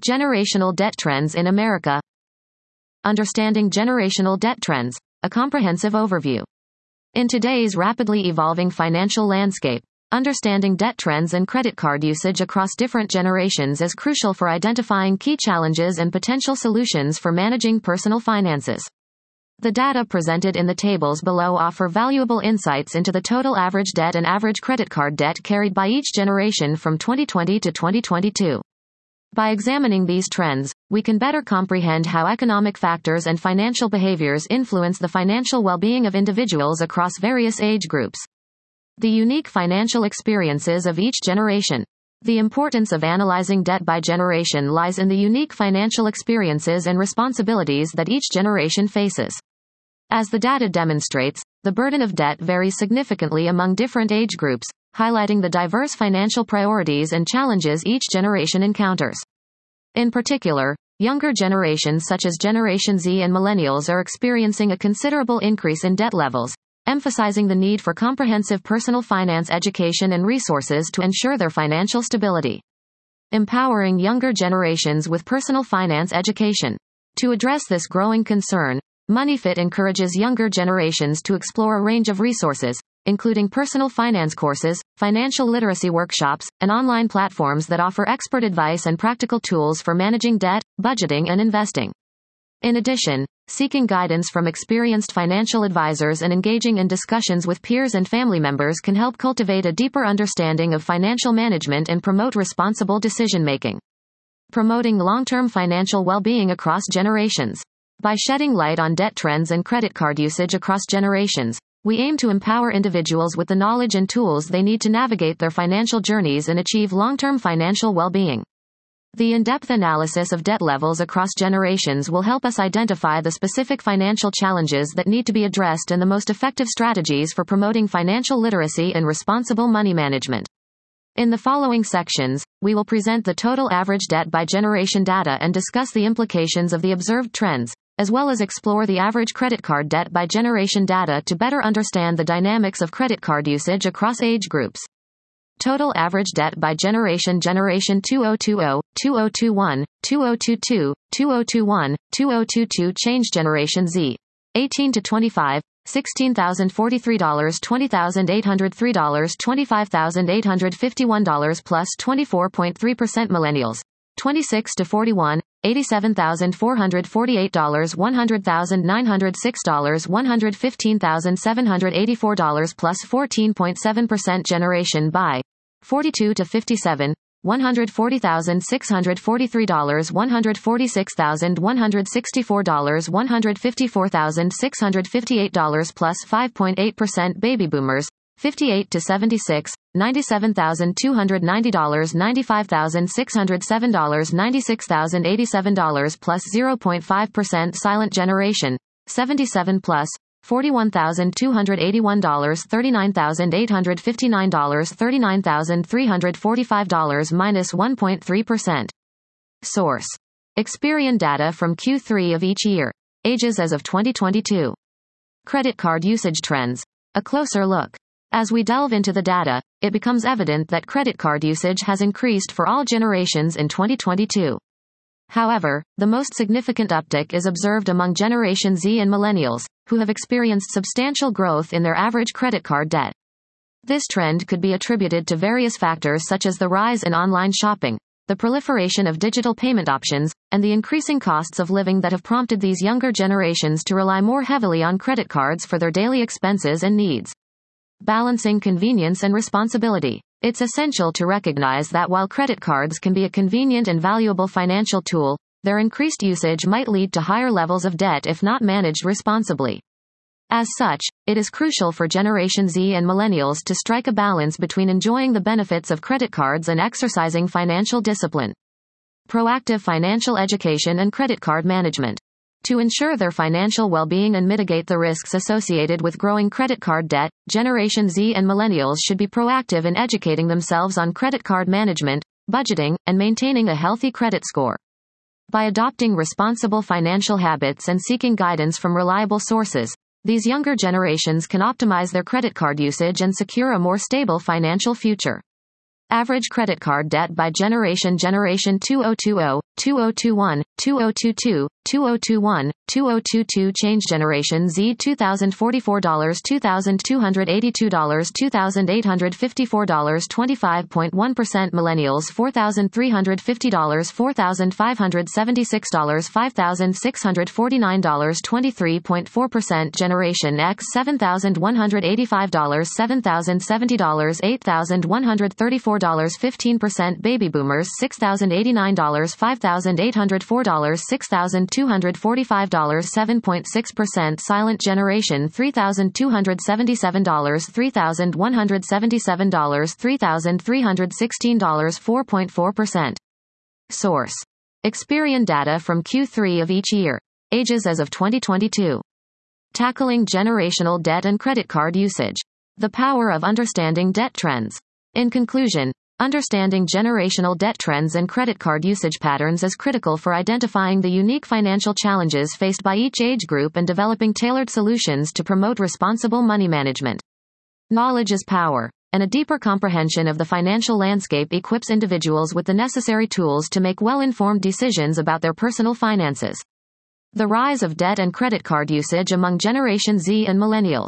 Generational debt trends in America. Understanding generational debt trends, a comprehensive overview. In today's rapidly evolving financial landscape, understanding debt trends and credit card usage across different generations is crucial for identifying key challenges and potential solutions for managing personal finances. The data presented in the tables below offer valuable insights into the total average debt and average credit card debt carried by each generation from 2020 to 2022. By examining these trends, we can better comprehend how economic factors and financial behaviors influence the financial well-being of individuals across various age groups. The unique financial experiences of each generation. The importance of analyzing debt by generation lies in the unique financial experiences and responsibilities that each generation faces. As the data demonstrates, the burden of debt varies significantly among different age groups, highlighting the diverse financial priorities and challenges each generation encounters. In particular, younger generations such as Generation Z and Millennials are experiencing a considerable increase in debt levels, emphasizing the need for comprehensive personal finance education and resources to ensure their financial stability. Empowering younger generations with personal finance education. To address this growing concern, MoneyFit encourages younger generations to explore a range of resources, including personal finance courses, financial literacy workshops, and online platforms that offer expert advice and practical tools for managing debt, budgeting, and investing. In addition, seeking guidance from experienced financial advisors and engaging in discussions with peers and family members can help cultivate a deeper understanding of financial management and promote responsible decision-making. Promoting long-term financial well-being across generations. By shedding light on debt trends and credit card usage across generations, we aim to empower individuals with the knowledge and tools they need to navigate their financial journeys and achieve long-term financial well-being. The in-depth analysis of debt levels across generations will help us identify the specific financial challenges that need to be addressed and the most effective strategies for promoting financial literacy and responsible money management. In the following sections, we will present the total average debt by generation data and discuss the implications of the observed trends, as well as explore the average credit card debt by generation data to better understand the dynamics of credit card usage across age groups. Total average debt by generation. Generation 2020, 2021, 2022, 2021, 2022 change. Generation Z. 18 to 25, $16,043, $20,803, $25,851 plus 24.3%. Millennials. 26 to 41, $87,448, $100,906, $115,784 plus 14.7%. Generation by. 42 to 57, $140,643, $146,164, $154,658 plus 5.8%. Baby boomers. 58 to 76, $97,290, $95,607, $96,087 plus 0.5%. Silent generation. 77 plus, $41,281, $39,859, $39,345 minus 1.3%. Source. Experian data from Q3 of each year. Ages as of 2022. Credit card usage trends. A closer look. As we delve into the data, it becomes evident that credit card usage has increased for all generations in 2022. However, the most significant uptick is observed among Generation Z and Millennials, who have experienced substantial growth in their average credit card debt. This trend could be attributed to various factors such as the rise in online shopping, the proliferation of digital payment options, and the increasing costs of living that have prompted these younger generations to rely more heavily on credit cards for their daily expenses and needs. Balancing convenience and responsibility. It's essential to recognize that while credit cards can be a convenient and valuable financial tool, their increased usage might lead to higher levels of debt if not managed responsibly. As such, it is crucial for Generation Z and Millennials to strike a balance between enjoying the benefits of credit cards and exercising financial discipline. Proactive financial education and credit card management. To ensure their financial well-being and mitigate the risks associated with growing credit card debt, Generation Z and Millennials should be proactive in educating themselves on credit card management, budgeting, and maintaining a healthy credit score. By adopting responsible financial habits and seeking guidance from reliable sources, these younger generations can optimize their credit card usage and secure a more stable financial future. Average credit card debt by generation: Generation 2020, 2021, 2022, 2021, 2022. Change: Generation Z $2,044, $2,282, $2,854, 25.1%. Millennials $4,350, $4,576, $5,649, 23.4%. Generation X $7,185, $7,070, $8,134, 15%. Baby boomers $6,089, $5,804, $6,245, 7.6%. Silent generation $3,277, $3,177, $3,316, 4.4%. Source: Experian data from Q3 of each year. Ages as of 2022. Tackling generational debt and credit card usage. The power of understanding debt trends. In conclusion, understanding generational debt trends and credit card usage patterns is critical for identifying the unique financial challenges faced by each age group and developing tailored solutions to promote responsible money management. Knowledge is power, and a deeper comprehension of the financial landscape equips individuals with the necessary tools to make well-informed decisions about their personal finances. The rise of debt and credit card usage among Generation Z and Millennials.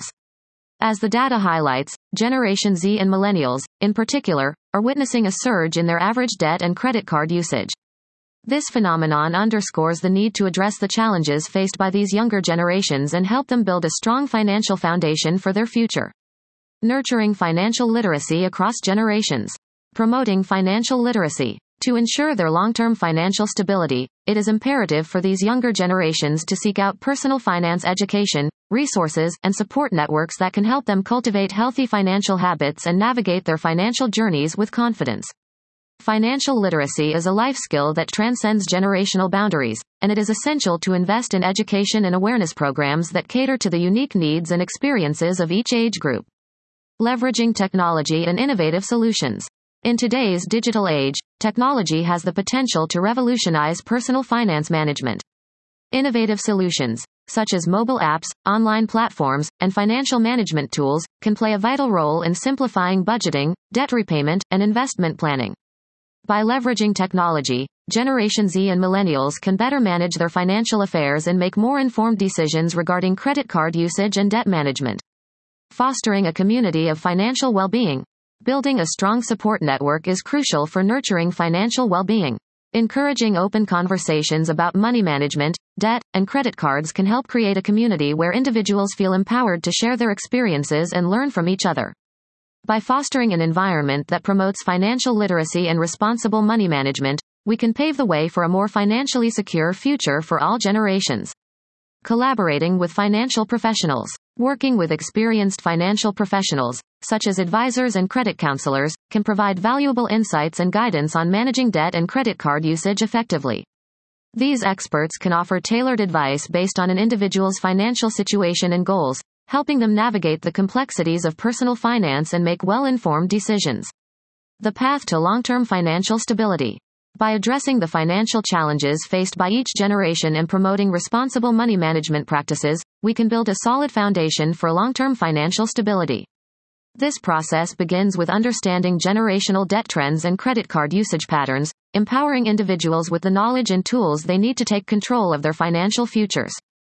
As the data highlights, Generation Z and Millennials, in particular, are witnessing a surge in their average debt and credit card usage. This phenomenon underscores the need to address the challenges faced by these younger generations and help them build a strong financial foundation for their future. Nurturing financial literacy across generations. Promoting financial literacy. To ensure their long-term financial stability, it is imperative for these younger generations to seek out personal finance education, resources, and support networks that can help them cultivate healthy financial habits and navigate their financial journeys with confidence. Financial literacy is a life skill that transcends generational boundaries, and it is essential to invest in education and awareness programs that cater to the unique needs and experiences of each age group. Leveraging technology and innovative solutions. In today's digital age, technology has the potential to revolutionize personal finance management. Innovative solutions, such as mobile apps, online platforms, and financial management tools, can play a vital role in simplifying budgeting, debt repayment, and investment planning. By leveraging technology, Generation Z and Millennials can better manage their financial affairs and make more informed decisions regarding credit card usage and debt management. Fostering a community of financial well-being. Building a strong support network is crucial for nurturing financial well-being. Encouraging open conversations about money management, debt, and credit cards can help create a community where individuals feel empowered to share their experiences and learn from each other. By fostering an environment that promotes financial literacy and responsible money management, we can pave the way for a more financially secure future for all generations. Collaborating with financial professionals. Working with experienced financial professionals, such as advisors and credit counselors, can provide valuable insights and guidance on managing debt and credit card usage effectively. These experts can offer tailored advice based on an individual's financial situation and goals, helping them navigate the complexities of personal finance and make well-informed decisions. The path to long-term financial stability. By addressing the financial challenges faced by each generation and promoting responsible money management practices, we can build a solid foundation for long-term financial stability. This process begins with understanding generational debt trends and credit card usage patterns, empowering individuals with the knowledge and tools they need to take control of their financial futures.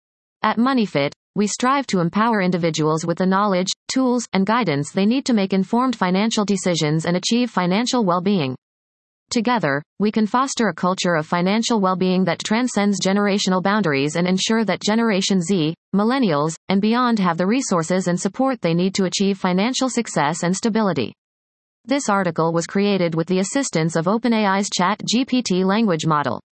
At MoneyFit, we strive to empower individuals with the knowledge, tools, and guidance they need to make informed financial decisions and achieve financial well-being. Together, we can foster a culture of financial well-being that transcends generational boundaries and ensure that Generation Z, Millennials, and beyond have the resources and support they need to achieve financial success and stability. This article was created with the assistance of OpenAI's ChatGPT language model.